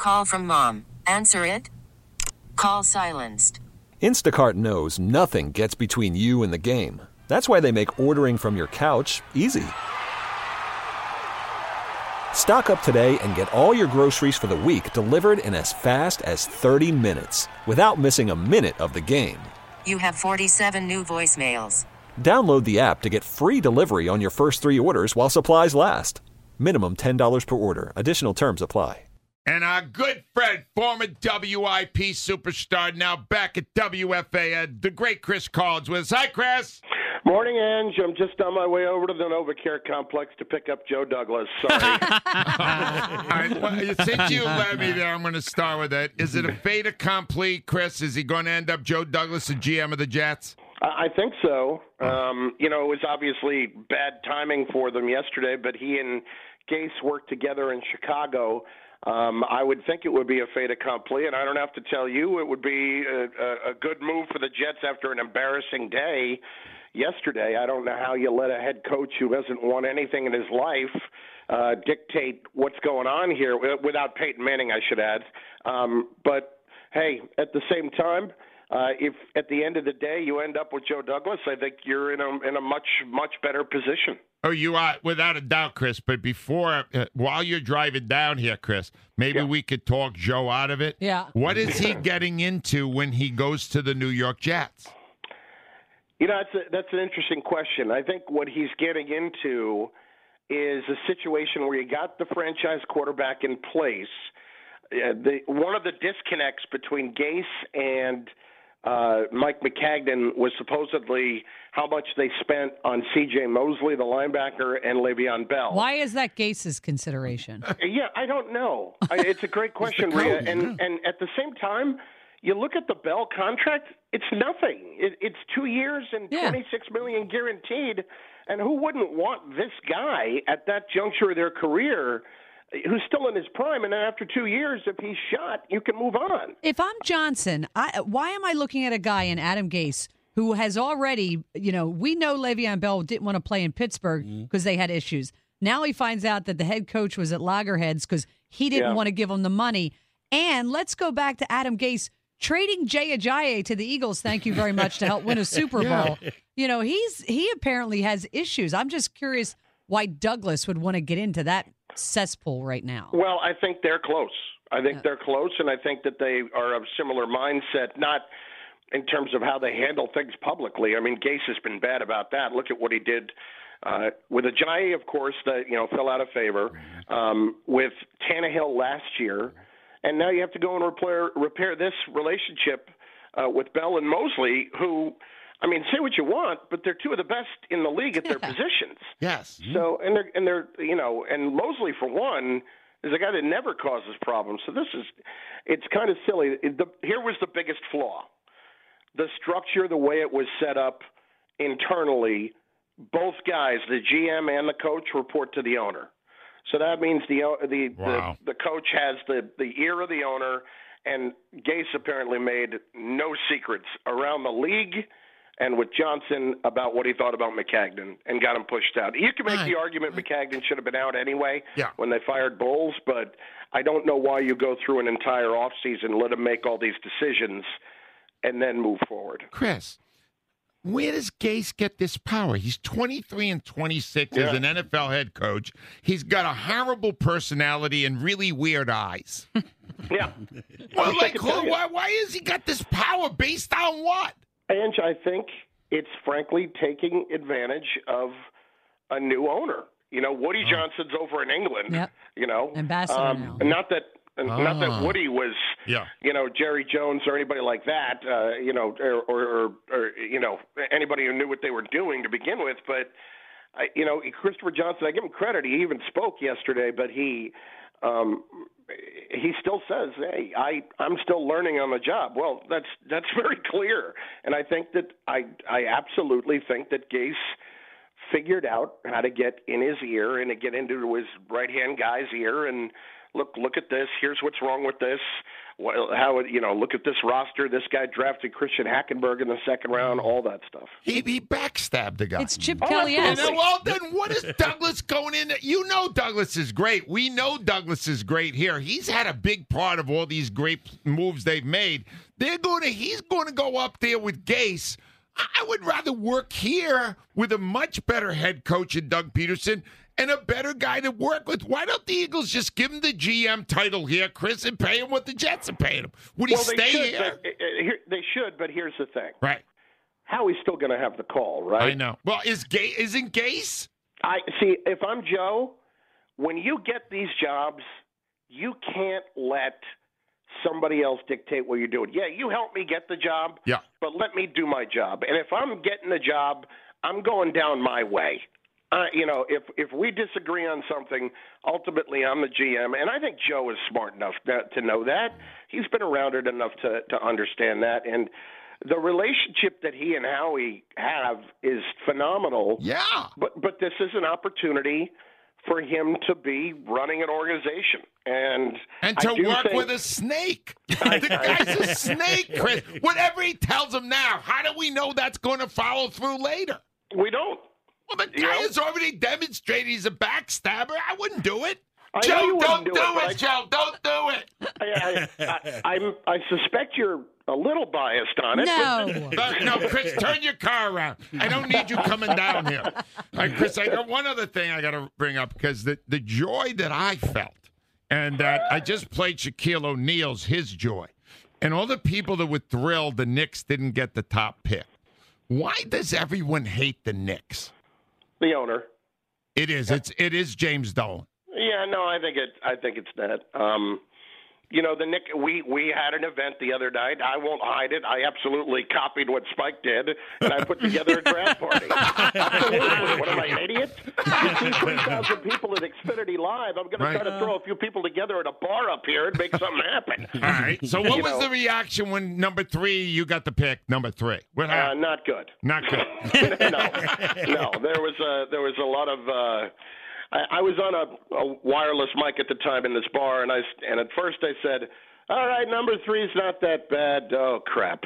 Call from mom. Answer it. Call silenced. Instacart knows nothing gets between you and the game. That's why they make ordering from your couch easy. Stock up today and get all your groceries for the week delivered in as fast as 30 minutes without missing a minute of the game. You have 47 new voicemails. Download the app to get free delivery on your first 3 orders while supplies last. Minimum $10 per order. Additional terms apply. And our good friend, former WIP superstar, now back at WFAN, the great Chris Collins with us. Hi, Chris. Morning, Ange. I'm just on my way over to the NovaCare complex to pick up Joe Douglas. Sorry. All right, well, since you led me there, I'm going to start with it. Is it a fait accompli, Chris? Is he going to end up Joe Douglas, the GM of the Jets? I think so. It was obviously bad timing for them yesterday, but he and Gase worked together in Chicago. I would think it would be a fait accompli, and I don't have to tell you it would be a good move for the Jets after an embarrassing day yesterday. I don't know how you let a head coach who hasn't won anything in his life dictate what's going on here, without Peyton Manning, I should add. But, hey, at the same time, if at the end of the day you end up with Joe Douglas, I think you're in a much, much better position. Oh, you are, without a doubt, Chris. But before, while you're driving down here, Chris, maybe we could talk Joe out of it. Yeah. What is he getting into when he goes to the New York Jets? That's an interesting question. I think what he's getting into is a situation where you got the franchise quarterback in place. One of the disconnects between Gase and Mike Maccagnan was supposedly how much they spent on C.J. Mosley, the linebacker, and Le'Veon Bell. Why is that Gase's consideration? Yeah, I don't know. It's a great question, Rhea. And at the same time, you look at the Bell contract, it's nothing. It's 2 years and $26 million guaranteed. And who wouldn't want this guy at that juncture of their career who's still in his prime, and then after 2 years, if he's shot, you can move on. If I'm Johnson, why am I looking at a guy in Adam Gase who has already, we know Le'Veon Bell didn't want to play in Pittsburgh because they had issues. Now he finds out that the head coach was at loggerheads because he didn't want to give him the money. And let's go back to Adam Gase trading Jay Ajayi to the Eagles, thank you very much, to help win a Super Bowl. He apparently has issues. I'm just curious why Douglas would want to get into that cesspool right now. Well, I think they're close. They're close, and I think that they are of similar mindset, not in terms of how they handle things publicly. I mean, Gase has been bad about that. Look at what he did with Ajayi, of course, that fell out of favor, with Tannehill last year, and now you have to go and repair this relationship with Bell and Mosley, who, I mean, say what you want, but they're two of the best in the league at their positions. Yes. So, and they're and Mosley, for one, is a guy that never causes problems. So it's kind of silly. Here was the biggest flaw. The structure, the way it was set up internally, both guys, the GM and the coach, report to the owner. So that means the coach has the ear of the owner, and Gase apparently made no secrets around the league and with Johnson about what he thought about Maccagnan and got him pushed out. You can make the argument Maccagnan should have been out anyway when they fired Bowles, but I don't know why you go through an entire offseason, let him make all these decisions, and then move forward. Chris, where does Gase get this power? He's 23 and 26 as an NFL head coach. He's got a horrible personality and really weird eyes. Yeah. Well, why has he got this power based on what? Ange, I think it's frankly taking advantage of a new owner. Woody Johnson's over in England. Yep. Ambassador now. Not that Woody was, Jerry Jones or anybody like that, or anybody who knew what they were doing to begin with. But, Christopher Johnson, I give him credit. He even spoke yesterday, but he still says, "Hey, I'm still learning on the job." Well, that's very clear, and I think that I absolutely think that Gase figured out how to get in his ear and to get into his right hand guy's ear and look at this. Here's what's wrong with this. Look at this roster. This guy drafted Christian Hackenberg in the second round. All that stuff. He backstabbed the guy. It's Chip Kelly-esque. Well, then what is Douglas going in? You know Douglas is great. We know Douglas is great here. He's had a big part of all these great moves they've made. He's going to go up there with Gase. I would rather work here with a much better head coach in Doug Peterson and a better guy to work with. Why don't the Eagles just give him the GM title here, Chris, and pay him what the Jets are paying him? Would he stay here? They should, but here's the thing. Right. Howie's still going to have the call, right? I know. Well, isn't Gase? I see. If I'm Joe, when you get these jobs, you can't let somebody else dictate what you're doing. Yeah, you help me get the job, but let me do my job. And if I'm getting the job, I'm going down my way. If we disagree on something, ultimately I'm the GM, and I think Joe is smart enough to know that. He's been around it enough to understand that, and the relationship that he and Howie have is phenomenal. Yeah. But this is an opportunity for him to be running an organization. And to work with a snake. The guy's a snake, Chris. Whatever he tells him now, how do we know that's going to follow through later? We don't. Well, the guy has already demonstrated he's a backstabber. I wouldn't do it. Joe, don't do it, Joe. Don't do it. I suspect you're a little biased on it. No. No, Chris, turn your car around. I don't need you coming down here. All right, Chris, I got one other thing I got to bring up because the joy that I felt, and that I just played Shaquille O'Neal's His Joy, and all the people that were thrilled the Knicks didn't get the top pick. Why does everyone hate the Knicks? The owner. It is. It is James Dolan. Yeah, no, I think it's that. The Knicks. We had an event the other night. I won't hide it. I absolutely copied what Spike did, and I put together a draft party. Absolutely. What am I, an idiot? You see 3,000 people at Xfinity Live. I'm going to try to throw a few people together at a bar up here and make something happen. All right. So what was the reaction when number 3 you got the pick? Number 3. What happened? Not good. Not good. No. There was a lot of. I was on a wireless mic at the time in this bar, and at first I said, "All right, number 3's not that bad." Oh crap!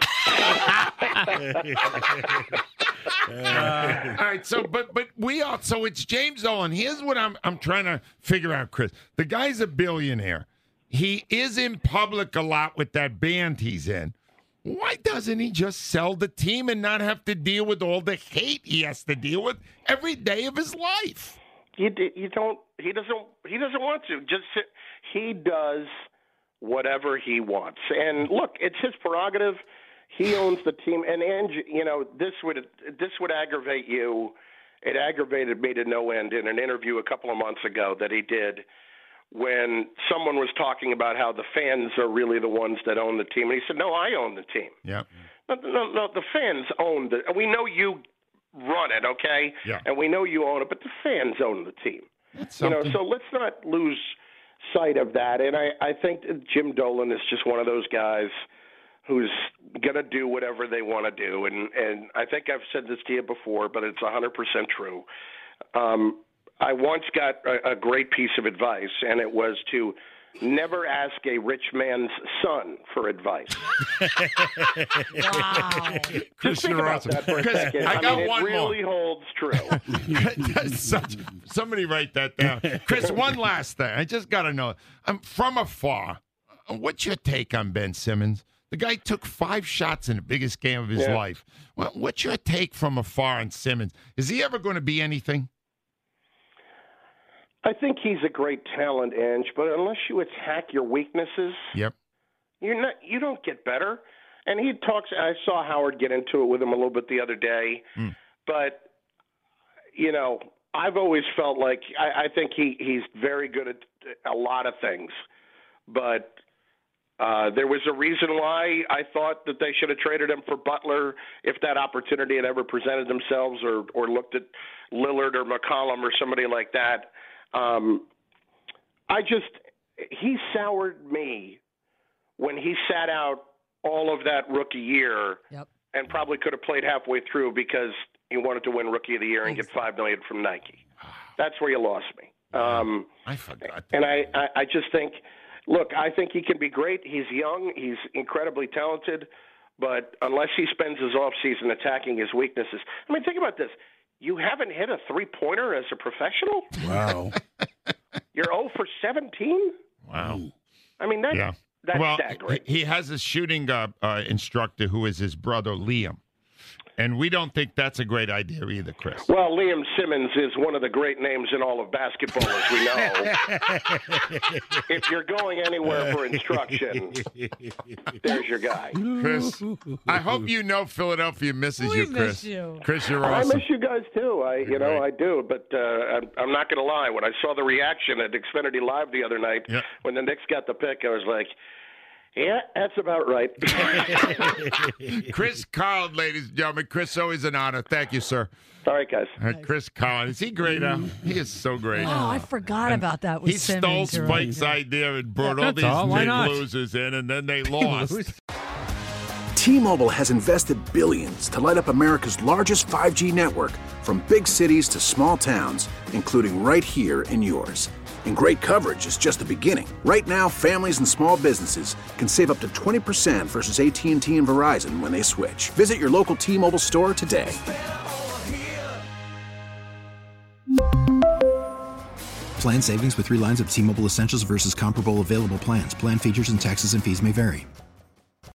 All right, so so it's James Dolan. Here's what I'm trying to figure out, Chris. The guy's a billionaire. He is in public a lot with that band he's in. Why doesn't he just sell the team and not have to deal with all the hate he has to deal with every day of his life? He doesn't want to. He does whatever he wants. And look, it's his prerogative. He owns the team. And Angie, this would aggravate you. It aggravated me to no end in an interview a couple of months ago that he did when someone was talking about how the fans are really the ones that own the team. And he said, "No, I own the team." Yeah. No, the fans own the. We know you run it, okay? Yeah. And we know you own it, but the fans own the team. So let's not lose sight of that. And I think that Jim Dolan is just one of those guys who's going to do whatever they want to do. And I think I've said this to you before, but it's 100% true. I once got a great piece of advice, and it was to never ask a rich man's son for advice. Wow. Just think about that for a second. I got one more. It really holds true. Somebody write that down. Chris, one last thing. I just got to know. From afar, what's your take on Ben Simmons? The guy took 5 shots in the biggest game of his life. Well, what's your take from afar on Simmons? Is he ever going to be anything? I think he's a great talent, Ange, but unless you attack your weaknesses, you don't get better. And he talks. I saw Howard get into it with him a little bit the other day, but I've always felt like I think he's very good at a lot of things, but there was a reason why I thought that they should have traded him for Butler if that opportunity had ever presented themselves, or looked at Lillard or McCollum or somebody like that. He soured me when he sat out all of that rookie year, and probably could have played halfway through because he wanted to win Rookie of the Year and get $5 million from Nike. That's where you lost me. I forgot. And I just think, look, I think he can be great. He's young. He's incredibly talented. But unless he spends his offseason attacking his weaknesses, I mean, think about this. You haven't hit a three-pointer as a professional? Wow. You're 0 for 17? Wow. I mean, that's staggering. He has a shooting instructor who is his brother, Liam. And we don't think that's a great idea either, Chris. Well, Liam Simmons is one of the great names in all of basketball, as we know. If you're going anywhere for instruction, there's your guy. Chris, I hope you know Philadelphia misses you, Chris. Miss you. Chris, you're awesome. I miss you guys, too. I do. But I'm not going to lie. When I saw the reaction at Xfinity Live the other night, when the Knicks got the pick, I was like, yeah, that's about right. Chris Carlin, ladies and gentlemen. Chris, always an honor. Thank you, sir. All right, guys. Chris Carlin. Is he great now? He is so great. Oh, I forgot about that with He Simmons. stole Spike's idea and brought all these big losers in, and then they lost. T-Mobile has invested billions to light up America's largest 5G network, from big cities to small towns, including right here in yours. And great coverage is just the beginning. Right now, families and small businesses can save up to 20% versus AT&T and Verizon when they switch. Visit your local T-Mobile store today. Plan savings with 3 lines of T-Mobile Essentials versus comparable available plans. Plan features and taxes and fees may vary.